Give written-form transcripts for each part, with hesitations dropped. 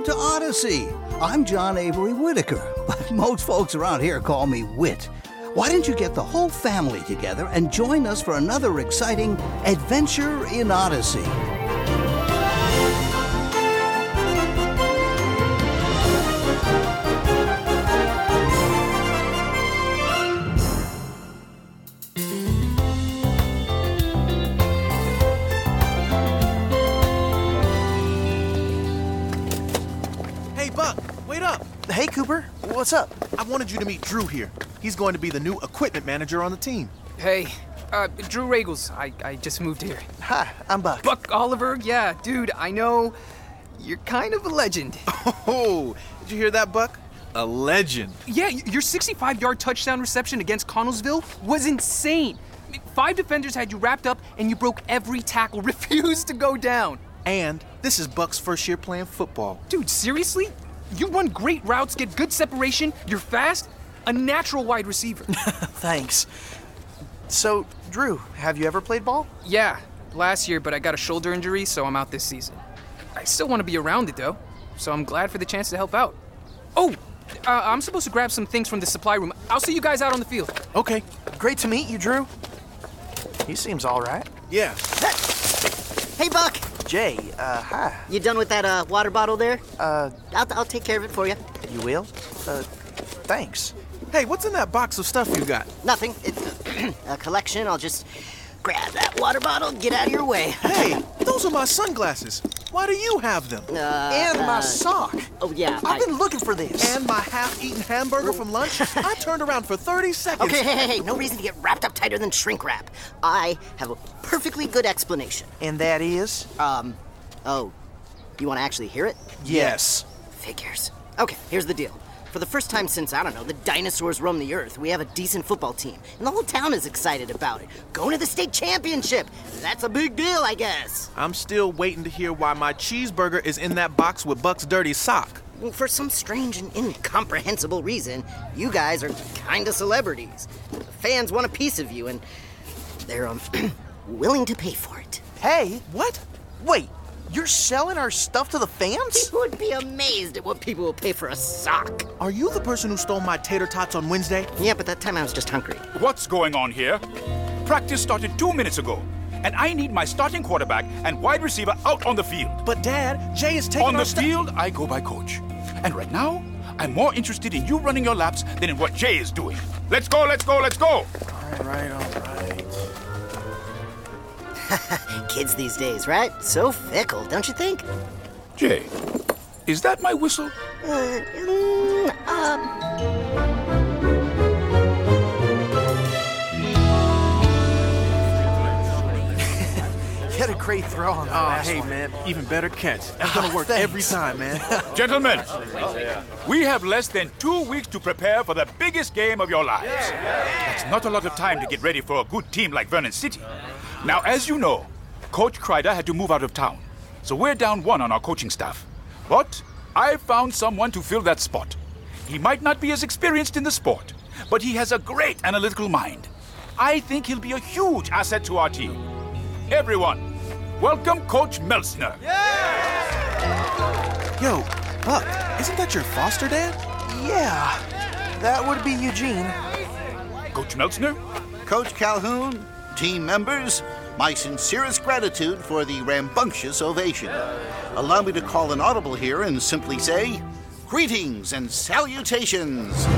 to Odyssey. I'm John Avery Whitaker, but most folks around here call me Whit. Why don't you get the whole family together and join us for another exciting adventure in Odyssey? Hey, Cooper. What's up? I wanted you to meet Drew here. He's going to be the new equipment manager on the team. Hey, Drew Regals. I just moved here. Hi, I'm Buck. Buck Oliver? Yeah, dude, I know. You're kind of a legend. Oh, did you hear that, Buck? A legend. Yeah, your 65-yard touchdown reception against Connellsville was insane. 5 defenders had you wrapped up, and you broke every tackle, refused to go down. And this is Buck's first year playing football. Dude, seriously? You run great routes, get good separation, you're fast, a natural wide receiver. Thanks. So, Drew, have you ever played ball? Yeah, last year, but I got a shoulder injury, so I'm out this season. I still want to be around it, though, so I'm glad for the chance to help out. Oh, I'm supposed to grab some things from the supply room. I'll see you guys out on the field. Okay. Great to meet you, Drew. He seems all right. Yeah. Hey, Buck. Jay, hi. You done with that water bottle there? I'll take care of it for you. You will? Thanks. Hey, what's in that box of stuff you got? Nothing. It's a collection. I'll just grab that water bottle and get out of your way. Hey, those are my sunglasses. Why do you have them? And my sock. Oh, yeah. I've been looking for this. And my half-eaten hamburger from lunch? I turned around for 30 seconds. Okay, hey, no reason to get wrapped up tighter than shrink wrap. I have a perfectly good explanation. And that is? Oh, you want to actually hear it? Yes. Figures. Okay, here's the deal. For the first time since, I don't know, the dinosaurs roamed the earth, we have a decent football team. And the whole town is excited about it. Going to the state championship. That's a big deal, I guess. I'm still waiting to hear why my cheeseburger is in that box with Buck's dirty sock. Well, for some strange and incomprehensible reason, you guys are kind of celebrities. Fans want a piece of you, and they're willing to pay for it. Hey. What? Wait, you're selling our stuff to the fans? You would be amazed at what people will pay for a sock. Are you the person who stole my tater tots on Wednesday? Yeah, but that time I was just hungry. What's going on here? Practice started 2 minutes ago, and I need my starting quarterback and wide receiver out on the field. But, Dad, Jay is taking On the field, I go by coach. And right now, I'm more interested in you running your laps than in what Jay is doing. Let's go, let's go, let's go! All right. Kids these days, right? So fickle, don't you think? Jay, is that my whistle? You had a great throw on that last one. Man, even better catch. That's gonna work Thanks. every time, man. Gentlemen, we have less than 2 weeks to prepare for the biggest game of your lives. That's not a lot of time to get ready for a good team like Vernon City. Now, as you know, Coach Kreider had to move out of town, so we're down 1 on our coaching staff. But I found someone to fill that spot. He might not be as experienced in the sport, but he has a great analytical mind. I think he'll be a huge asset to our team. Everyone, welcome Coach Meltzner. Yo, Buck, isn't that your foster dad? Yeah, that would be Eugene. Coach Meltzner? Coach Calhoun, team members, my sincerest gratitude for the rambunctious ovation. Allow me to call an audible here and simply say, greetings and salutations.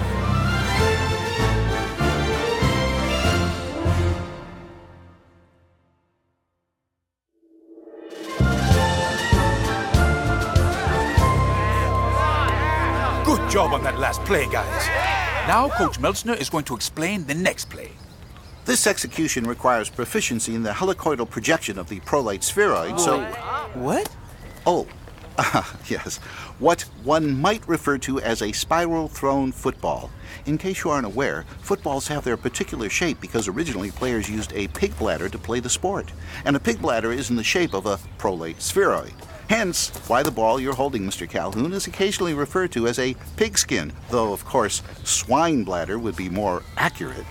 Good job on that last play, guys. Now Coach Meltzner is going to explain the next play. This execution requires proficiency in the helicoidal projection of the prolate spheroid, so... What? Oh, yes. What one might refer to as a spiral-thrown football. In case you aren't aware, footballs have their particular shape because originally players used a pig bladder to play the sport. And a pig bladder is in the shape of a prolate spheroid. Hence, why the ball you're holding, Mr. Calhoun, is occasionally referred to as a pigskin, though, of course, swine bladder would be more accurate.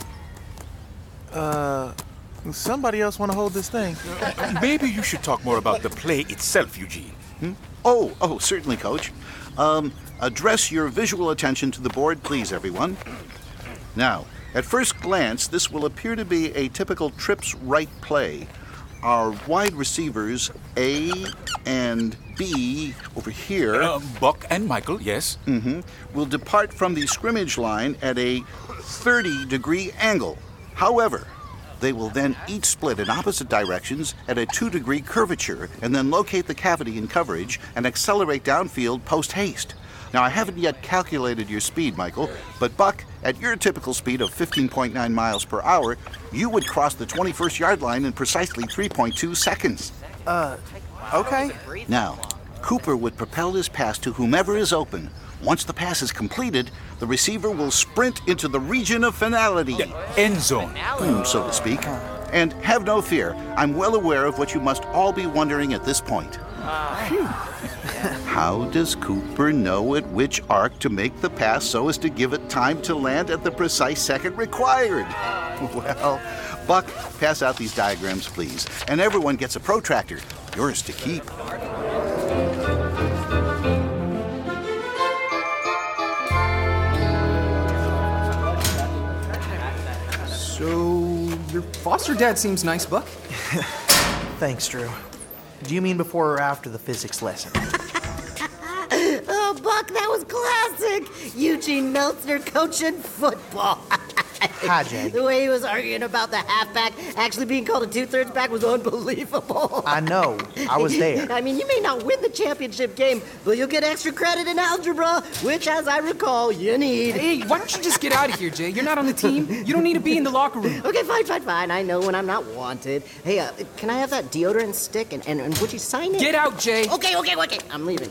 Somebody else want to hold this thing? Maybe you should talk more about the play itself, Eugene. Oh, certainly, Coach. Address your visual attention to the board, please, everyone. Now, at first glance, this will appear to be a typical trips right play. Our wide receivers, A and B, over here, Buck and Michael, yes. will depart from the scrimmage line at a 30-degree angle. However, they will then each split in opposite directions at a 2-degree curvature and then locate the cavity in coverage and accelerate downfield post-haste. Now, I haven't yet calculated your speed, Michael, but Buck, at your typical speed of 15.9 miles per hour, you would cross the 21st yard line in precisely 3.2 seconds. Okay. Now, Cooper would propel his pass to whomever is open. Once the pass is completed, the receiver will sprint into the region of finality. End zone. So to speak. And have no fear, I'm well aware of what you must all be wondering at this point. How does Cooper know at which arc to make the pass so as to give it time to land at the precise second required? Well, Buck, pass out these diagrams, please. And everyone gets a protractor. Yours to keep. So, your foster dad seems nice, Buck. Thanks, Drew. Do you mean before or after the physics lesson? Oh, Buck, that was classic. Eugene Meltzner coaching football. Hi, Jake. The way he was arguing about the halfback actually being called a two-thirds back was unbelievable. I know. I was there. I mean, you may not win the championship game, but you'll get extra credit in algebra, which, as I recall, you need. Hey, why don't you just get out of here, Jay? You're not on the team. You don't need to be in the locker room. Okay, fine. I know when I'm not wanted. Hey, can I have that deodorant stick, and would you sign it? Get out, Jay. Okay. I'm leaving.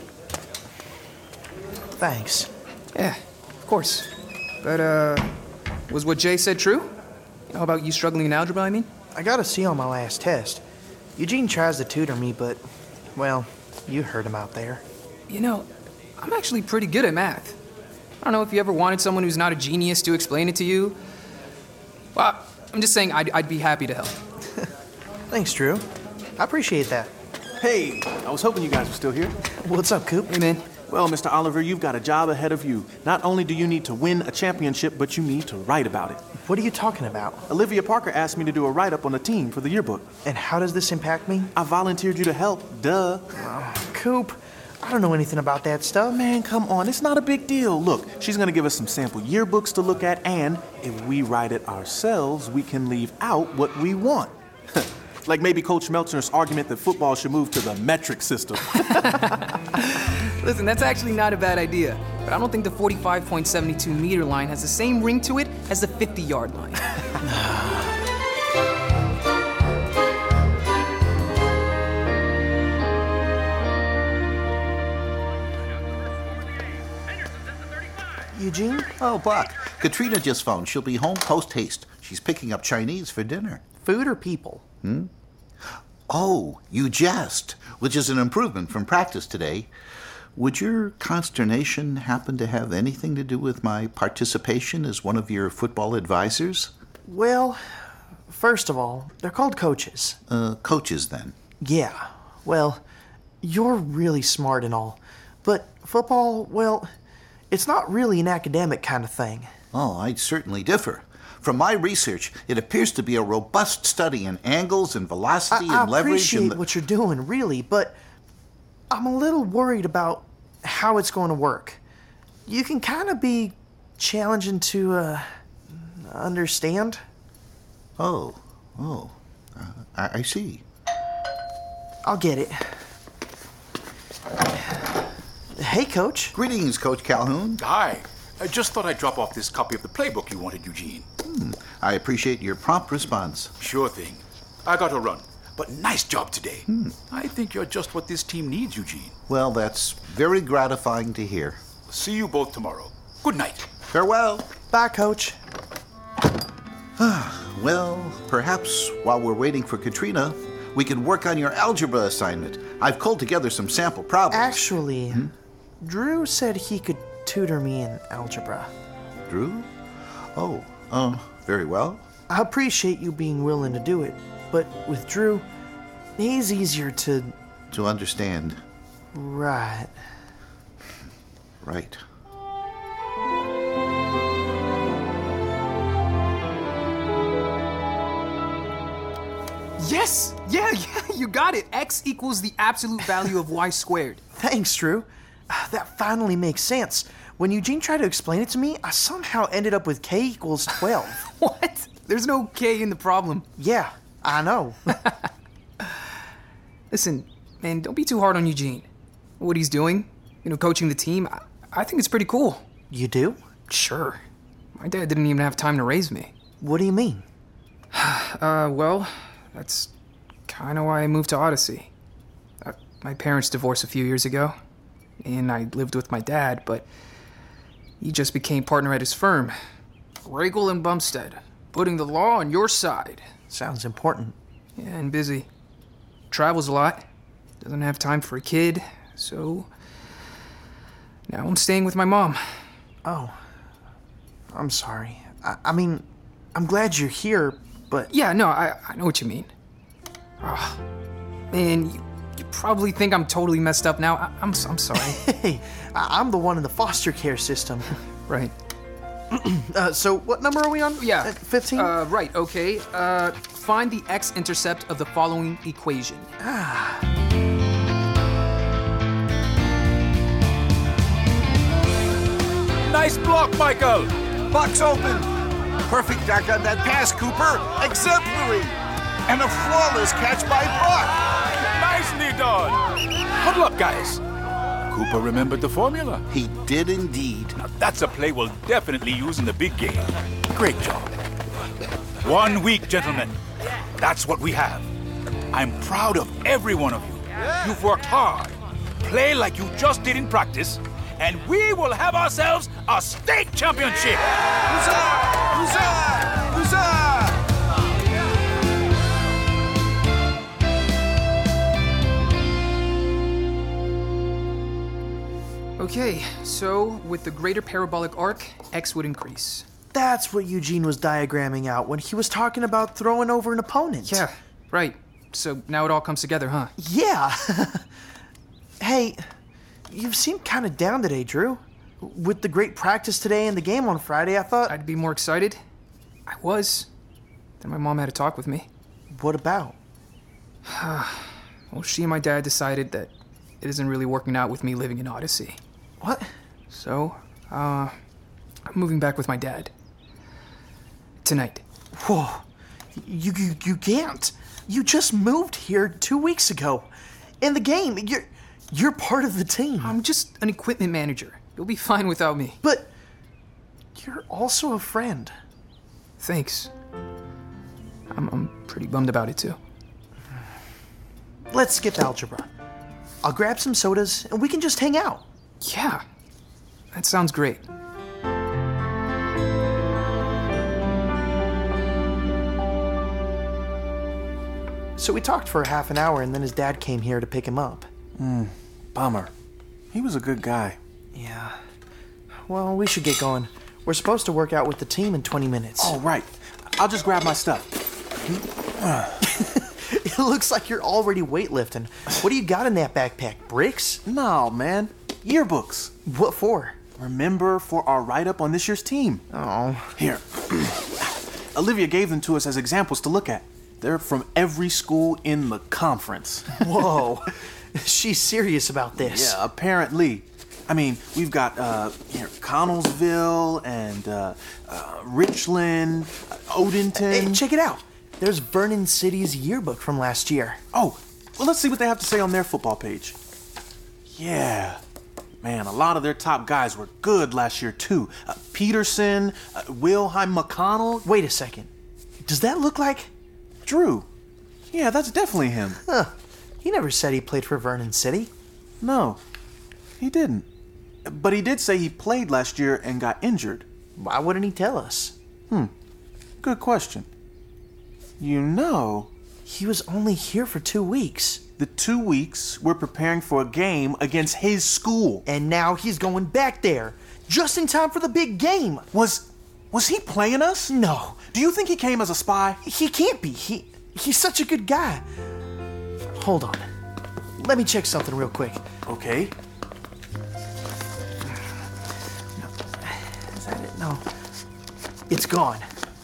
Thanks. Yeah, of course. But, was what Jay said true? How about you struggling in algebra, I mean? I got a C on my last test. Eugene tries to tutor me, but, well, you heard him out there. You know, I'm actually pretty good at math. I don't know if you ever wanted someone who's not a genius to explain it to you. Well, I'm just saying I'd be happy to help. Thanks, Drew. I appreciate that. Hey, I was hoping you guys were still here. What's up, Coop? Hey, man. Well, Mr. Oliver, you've got a job ahead of you. Not only do you need to win a championship, but you need to write about it. What are you talking about? Olivia Parker asked me to do a write-up on the team for the yearbook. And how does this impact me? I volunteered you to help, duh. Coop, I don't know anything about that stuff. Man, come on, it's not a big deal. Look, she's gonna give us some sample yearbooks to look at, and if we write it ourselves, we can leave out what we want. Like maybe Coach Meltzner's argument that football should move to the metric system. Listen, that's actually not a bad idea, but I don't think the 45.72 meter line has the same ring to it as the 50-yard line. Eugene? Oh, Buck, Katrina just phoned. She'll be home post-haste. She's picking up Chinese for dinner. Food or people? Oh, you jest, which is an improvement from practice today. Would your consternation happen to have anything to do with my participation as one of your football advisors? Well, first of all, they're called coaches. Coaches, then. Yeah, well, you're really smart and all. But football, well, it's not really an academic kind of thing. Oh, I'd certainly differ. From my research, it appears to be a robust study in angles and velocity and leverage. I appreciate what you're doing, really, but I'm a little worried about how it's going to work. You can kind of be challenging to understand. I see. I'll get it. Hey, Coach. Greetings, Coach Calhoun. Hi. I just thought I'd drop off this copy of the playbook you wanted, Eugene. I appreciate your prompt response. Sure thing. I got to run. But nice job today. I think you're just what this team needs, Eugene. Well, that's very gratifying to hear. See you both tomorrow. Good night. Farewell. Bye, Coach. Well, perhaps while we're waiting for Katrina, we can work on your algebra assignment. I've culled together some sample problems. Actually, Drew said he could tutor me in algebra. Drew? Very well. I appreciate you being willing to do it, but with Drew, he's easier to understand. Right. Right. Yes! Yeah, you got it. X equals the absolute value of y squared. Thanks, Drew. That finally makes sense. When Eugene tried to explain it to me, I somehow ended up with k equals 12. What? There's no k in the problem. Yeah, I know. Listen, man, don't be too hard on Eugene. What he's doing, coaching the team, I think it's pretty cool. You do? Sure. My dad didn't even have time to raise me. What do you mean? Well, that's kind of why I moved to Odyssey. My parents divorced a few years ago, and I lived with my dad, but he just became partner at his firm, Regal and Bumstead, putting the law on your side. Sounds important. Yeah, and busy. Travels a lot, doesn't have time for a kid, so now I'm staying with my mom. Oh, I'm sorry. I mean, I'm glad you're here, but... Yeah, no, I know what you mean. Oh, man, you probably think I'm totally messed up now. I'm sorry. Hey, I'm the one in the foster care system. Right. So what number are we on? Yeah. 15? Right, okay. Find the x-intercept of the following equation. Nice block, Michael. Box open. Perfect dunk on that pass, Cooper. Exemplary. And a flawless catch by Buck. Nicely done. Huddle up, guys. Cooper remembered the formula. He did indeed. Now, that's a play we'll definitely use in the big game. Great job. 1 week, gentlemen. That's what we have. I'm proud of every one of you. You've worked hard. Play like you just did in practice, and we will have ourselves a state championship. Huzzah! Huzzah! Huzzah! Okay, so with the greater parabolic arc, x would increase. That's what Eugene was diagramming out when he was talking about throwing over an opponent. Yeah, right. So now it all comes together, huh? Yeah. Hey, you seem kind of down today, Drew. With the great practice today and the game on Friday, I thought... I'd be more excited. I was. Then my mom had a talk with me. What about? Well, she and my dad decided that it isn't really working out with me living in Odyssey. What? So, I'm moving back with my dad. Tonight. Whoa. You can't. You just moved here 2 weeks ago. In the game, you're part of the team. I'm just an equipment manager. You'll be fine without me. But you're also a friend. Thanks. I'm pretty bummed about it, too. Let's skip algebra. I'll grab some sodas, and we can just hang out. Yeah, that sounds great. So we talked for half an hour, and then his dad came here to pick him up. Bummer. He was a good guy. Yeah. Well, we should get going. We're supposed to work out with the team in 20 minutes. Oh, right. I'll just grab my stuff. It looks like you're already weightlifting. What do you got in that backpack? Bricks? No, man. Yearbooks. What for? Remember, for our write-up on this year's team. Oh. Here. Olivia gave them to us as examples to look at. They're from every school in the conference. Whoa. She's serious about this. Yeah, apparently. I mean, we've got here Connellsville and Richland, Odenton. Hey, check it out. There's Vernon City's yearbook from last year. Oh, well, let's see what they have to say on their football page. Yeah. Man, a lot of their top guys were good last year, too. Peterson, Wilhelm McConnell. Wait a second. Does that look like... Drew. Yeah, that's definitely him. Huh. He never said he played for Vernon City. No, he didn't. But he did say he played last year and got injured. Why wouldn't he tell us? Good question. You know... He was only here for 2 weeks. The 2 weeks we're preparing for a game against his school. And now he's going back there, just in time for the big game. Was he playing us? No. Do you think he came as a spy? He can't be. He's such a good guy. Hold on. let me check something real quick. Okay. Is that it? No. It's gone.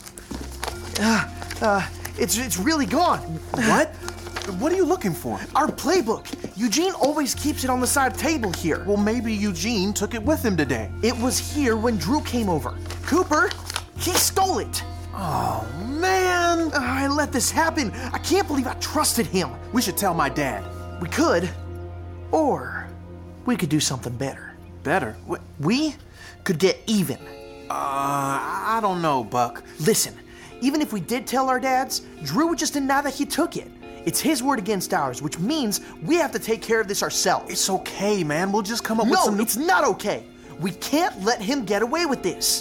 It's really gone. What? What are you looking for? Our playbook. Eugene always keeps it on the side table here. Well, maybe Eugene took it with him today. It was here when Drew came over. Cooper, he stole it. Oh, man. I let this happen. I can't believe I trusted him. We should tell my dad. We could, or we could do something better. Better? What? We could get even. I don't know, Buck. Listen, even if we did tell our dads, Drew would just deny that he took it. It's his word against ours, which means we have to take care of this ourselves. It's okay, man. We'll just come up with some... No, it's not okay. We can't let him get away with this.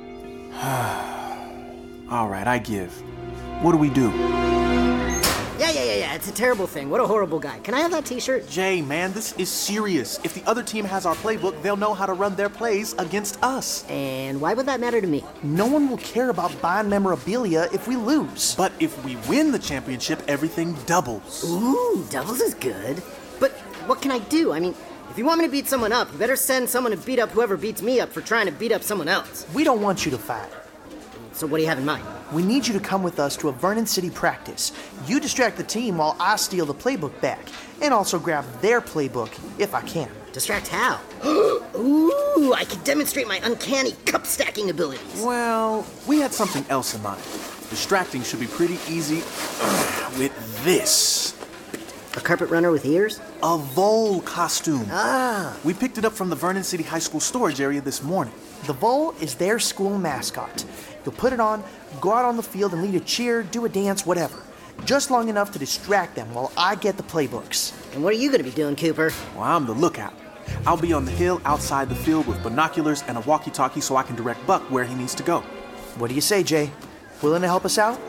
All right, I give. What do we do? Yeah. It's a terrible thing. What a horrible guy. Can I have that t-shirt? Jay, man, this is serious. If the other team has our playbook, they'll know how to run their plays against us. And why would that matter to me? No one will care about buying memorabilia if we lose. But if we win the championship, everything doubles. Ooh, doubles is good. But what can I do? I mean, if you want me to beat someone up, you better send someone to beat up whoever beats me up for trying to beat up someone else. We don't want you to fight. So what do you have in mind? We need you to come with us to a Vernon City practice. You distract the team while I steal the playbook back, and also grab their playbook if I can. Distract how? Ooh, I can demonstrate my uncanny cup stacking abilities. Well, we had something else in mind. Distracting should be pretty easy with this. A carpet runner with ears? A vole costume. Ah. We picked it up from the Vernon City High School storage area this morning. The vole is their school mascot. You'll put it on, go out on the field and lead a cheer, do a dance, whatever. Just long enough to distract them while I get the playbooks. And what are you going to be doing, Cooper? Well, I'm the lookout. I'll be on the hill outside the field with binoculars and a walkie-talkie so I can direct Buck where he needs to go. What do you say, Jay? Willing to help us out?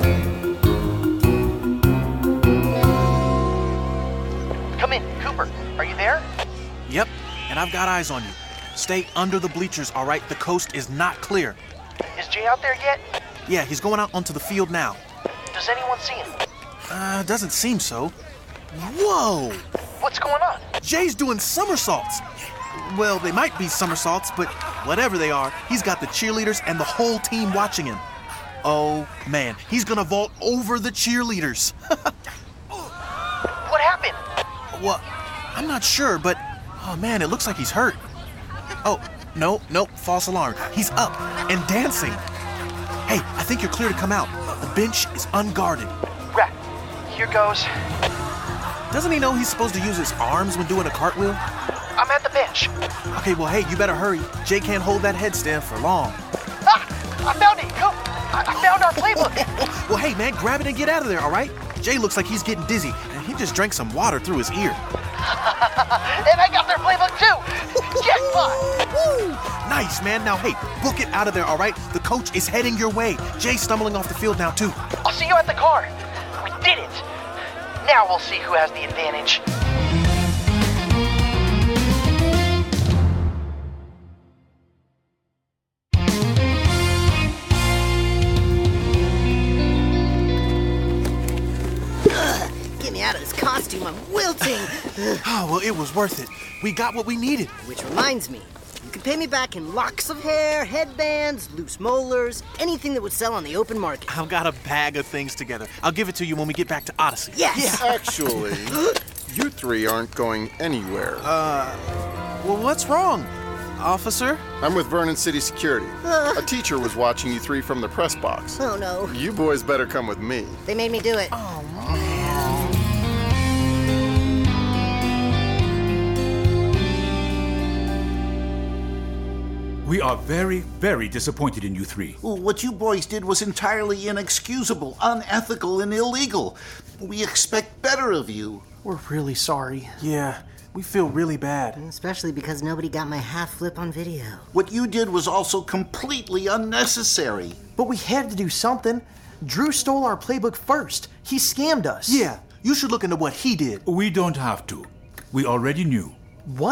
Come in, Cooper. Are you there? Yep, and I've got eyes on you. Stay under the bleachers, all right? The coast is not clear. Is Jay out there yet? Yeah, he's going out onto the field now. Does anyone see him? Doesn't seem so. Whoa! What's going on? Jay's doing somersaults. Well, they might be somersaults, but whatever they are, he's got the cheerleaders and the whole team watching him. Oh, man, he's gonna vault over the cheerleaders. What happened? Well, I'm not sure, but, oh man, it looks like he's hurt. Oh, no, false alarm. He's up and dancing. Hey, I think you're clear to come out. The bench is unguarded. Right, here goes. Doesn't he know he's supposed to use his arms when doing a cartwheel? I'm at the bench. Okay, well, hey, you better hurry. Jay can't hold that headstand for long. I found it. Go. I found our playbook. Well, hey, man, grab it and get out of there, all right? Jay looks like he's getting dizzy, and he just drank some water through his ear. And I got their playbook, too. Jackpot. Nice, man. Now, hey, book it out of there, all right? The coach is heading your way. Jay's stumbling off the field now, too. I'll see you at the car. We did it. Now we'll see who has the advantage. Get me out of this costume. I'm wilting. Oh, well, it was worth it. We got what we needed. Which reminds me, you could pay me back in locks of hair, headbands, loose molars, anything that would sell on the open market. I've got a bag of things together. I'll give it to you when we get back to Odyssey. Yes! Actually, you three aren't going anywhere. Well, what's wrong, officer? I'm with Vernon City Security. A teacher was watching you three from the press box. Oh, no. You boys better come with me. They made me do it. Oh, We are very, very disappointed in you three. What you boys did was entirely inexcusable, unethical, and illegal. We expect better of you. We're really sorry. Yeah, we feel really bad. Especially because nobody got my half flip on video. What you did was also completely unnecessary. But we had to do something. Drew stole our playbook first. He scammed us. Yeah, you should look into what he did. We don't have to. We already knew. What?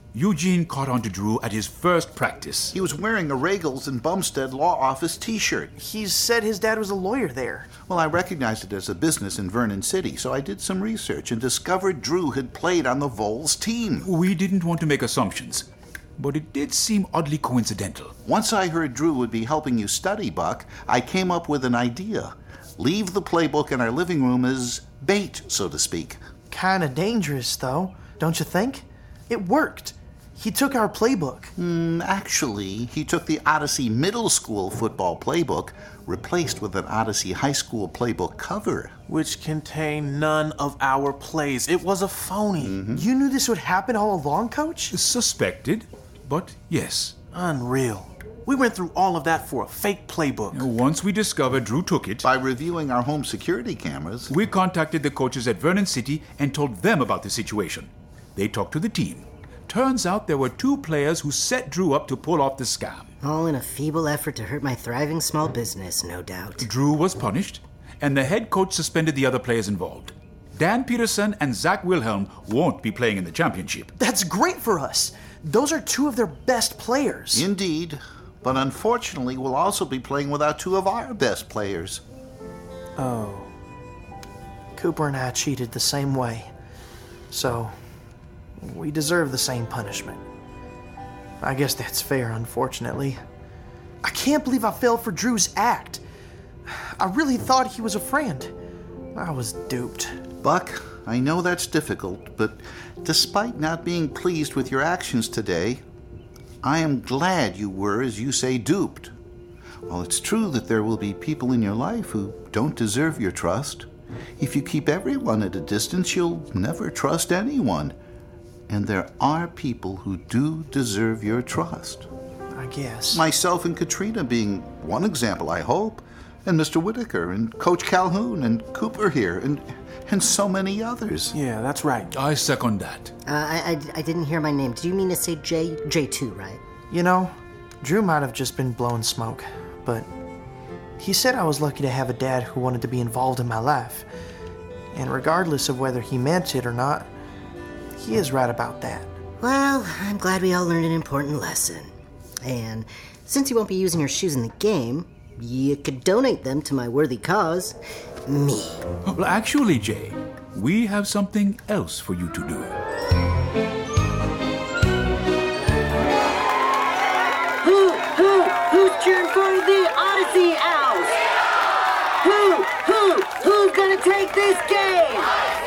Eugene caught on to Drew at his first practice. He was wearing a Regals and Bumstead Law Office t-shirt. He said his dad was a lawyer there. Well, I recognized it as a business in Vernon City, so I did some research and discovered Drew had played on the Vols team. We didn't want to make assumptions, but it did seem oddly coincidental. Once I heard Drew would be helping you study, Buck, I came up with an idea. Leave the playbook in our living room as bait, so to speak. Kinda dangerous, though, don't you think? It worked. He took our playbook. Actually, he took the Odyssey Middle School football playbook, replaced with an Odyssey High School playbook cover. Which contained none of our plays. It was a phony. You knew this would happen all along, Coach? Suspected, but yes. Unreal. We went through all of that for a fake playbook. Once we discovered Drew took it, By reviewing our home security cameras, we contacted the coaches at Vernon City and told them about the situation. They talked to the team. Turns out there were 2 players who set Drew up to pull off the scam. All in a feeble effort to hurt my thriving small business, no doubt. Drew was punished, and the head coach suspended the other players involved. Dan Peterson and Zach Wilhelm won't be playing in the championship. That's great for us. Those are 2 of their best players. indeed, but unfortunately we'll also be playing without 2 of our best players. Oh. Cooper and I cheated the same way. So, we deserve the same punishment. I guess that's fair, unfortunately. I can't believe I fell for Drew's act. I really thought he was a friend. I was duped. Buck, I know that's difficult, but despite not being pleased with your actions today, I am glad you were, as you say, duped. While it's true that there will be people in your life who don't deserve your trust, if you keep everyone at a distance, you'll never trust anyone. And there are people who do deserve your trust. I guess. Myself and Katrina being one example, I hope. And Mr. Whitaker, and Coach Calhoun, and Cooper here, and so many others. Yeah, that's right. I second that. I didn't hear my name. Did you mean to say J? J2, right? You know, Drew might have just been blowing smoke, but he said I was lucky to have a dad who wanted to be involved in my life. And regardless of whether he meant it or not, he is right about that. Well, I'm glad we all learned an important lesson. And since you won't be using your shoes in the game, you could donate them to my worthy cause, me. Well, actually, Jay, we have something else for you to do. Who's cheering for the Odyssey Owls? Who's gonna take this game?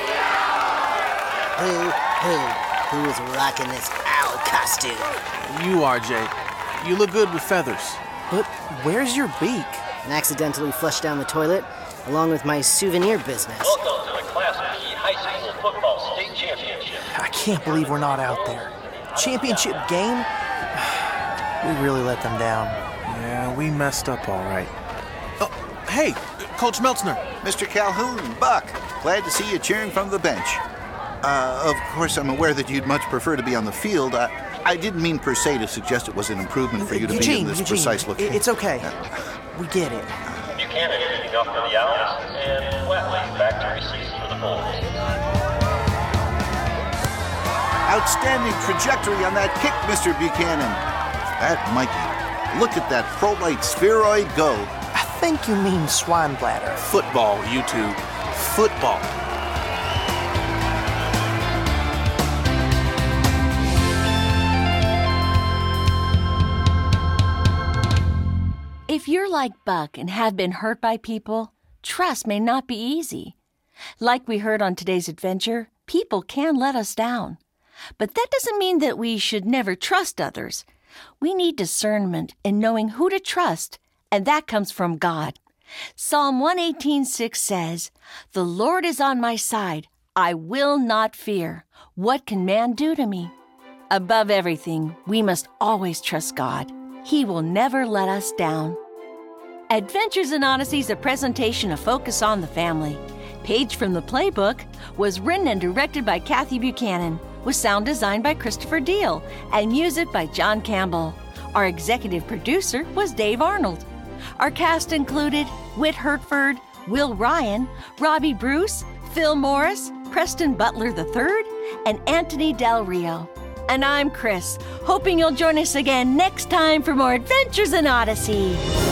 Who is rocking this owl costume? You are, Jay. You look good with feathers. But where's your beak? Accidentally flushed down the toilet, along with my souvenir business. Welcome to the Class B High School Football State Championship. I can't believe we're not out there. Championship game? We really let them down. Yeah, we messed up all right. Oh, hey, Coach Meltzner. Mr. Calhoun, Buck, glad to see you cheering from the bench. Of course, I'm aware that you'd much prefer to be on the field. I didn't mean per se to suggest it was an improvement for you to be in this precise location. It's okay. We get it. Buchanan leading off for the Owls, and Flatley back to receive for the Bulls. Outstanding trajectory on that kick, Mr. Buchanan. That Mikey. Look at that pro-light spheroid go. I think you mean swine bladder. Football, you two. Football. If you're like Buck and have been hurt by people, trust may not be easy. Like we heard on today's adventure, people can let us down. But that doesn't mean that we should never trust others. We need discernment in knowing who to trust, and that comes from God. Psalm 118:6 says, "The Lord is on my side. I will not fear. What can man do to me?" Above everything, we must always trust God. He will never let us down. Adventures in Odyssey is a presentation of Focus on the Family. Page from the Playbook was written and directed by Kathy Buchanan, with sound designed by Christopher Deal and music by John Campbell. Our executive producer was Dave Arnold. Our cast included Whit Hertford, Will Ryan, Robbie Bruce, Phil Morris, Preston Butler III, and Anthony Del Rio. And I'm Chris, hoping you'll join us again next time for more Adventures in Odyssey.